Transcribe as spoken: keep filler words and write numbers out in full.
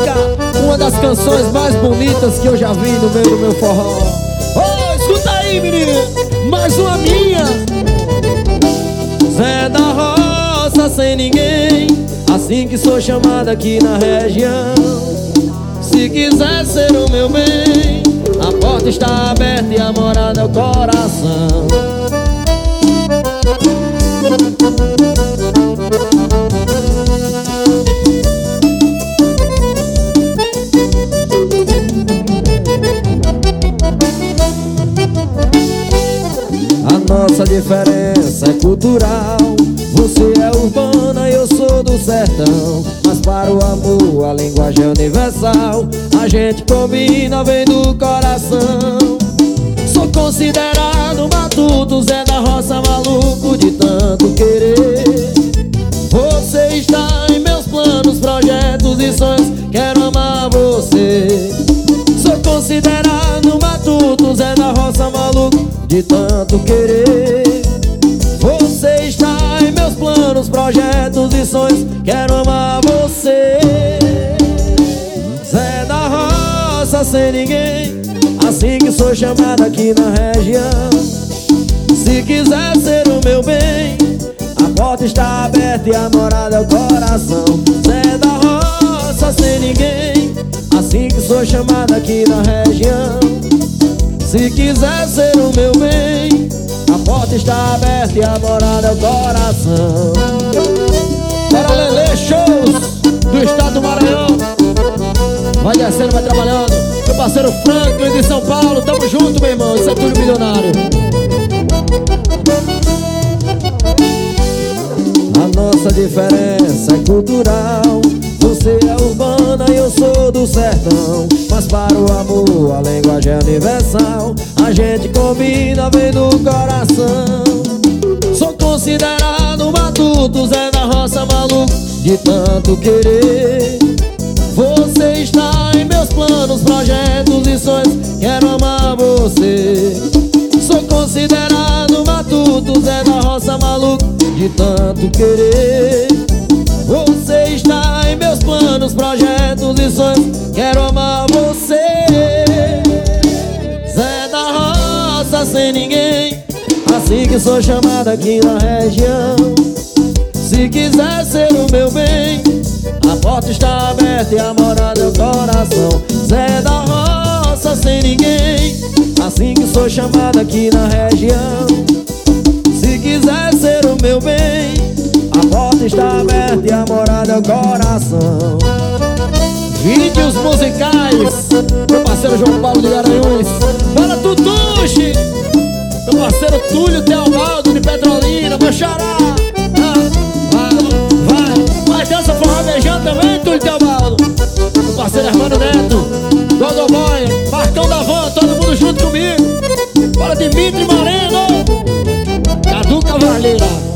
música, uma das canções mais bonitas que eu já vi no meio do meu forró. Oh, escuta aí, menino, mais uma minha. Zé da Roça sem ninguém, assim que sou chamado aqui na região. Se quiser ser o meu bem, a porta está aberta e a morada é o coração. A nossa diferença é cultural. Você é urbana e eu sou do sertão. Mas para o amor a linguagem é universal. A gente combina, vem do coração. Sou considerado matuto, Zé da Roça maluco de tanto querer. Você está em meus planos, projetos e sonhos, quero amar você. Sou considerado matuto, Zé da Roça maluco de tanto querer. Você está em meus planos, projetos e sonhos, quero amar você. Zé da Roça sem ninguém, assim que sou chamado aqui na região. Se quiser ser o meu bem, a porta está aberta e a morada é o coração. Zé da Roça sem ninguém, assim que sou chamado aqui na região. Se quiser ser o meu bem, a porta está aberta e a morada é o coração. Para Lelê Shows do estado do Maranhão. Vai descendo, vai trabalhando. Meu parceiro Franklin de São Paulo, tamo junto, meu irmão, isso é tudo milionário. A nossa diferença é cultural. Você é urbana e eu sou do sertão. Mas para o amor a linguagem é universal. A gente combina, vem do coração. Sou considerado matuto, Zé da Roça maluco de tanto querer. Você está em meus planos, projetos e sonhos, quero amar você. Sou considerado matuto, Zé da Roça maluco de tanto querer. Você está em meus planos, projetos e sonhos, quero amar você. Zé da Roça sem ninguém, assim que sou chamado aqui na região. Se quiser ser o meu bem, a porta está aberta e a morada é o coração. Zé da Roça sem ninguém, assim que sou chamado aqui na região. Se quiser ser o meu bem, a porta está aberta e a morada é o coração. Vídeos musicais, meu parceiro João Paulo de Garanhuns. Fala Tutuxi, meu parceiro Túlio Teobaldo de Petrolina, meu xará. Ah, vai, vai, vai dança forró também, Túlio Teobaldo. Meu parceiro Armando Neto, Gogoboy, Marcão da Van, todo mundo junto comigo. Fala Dimitri Moreno, Cadu Cavalheira.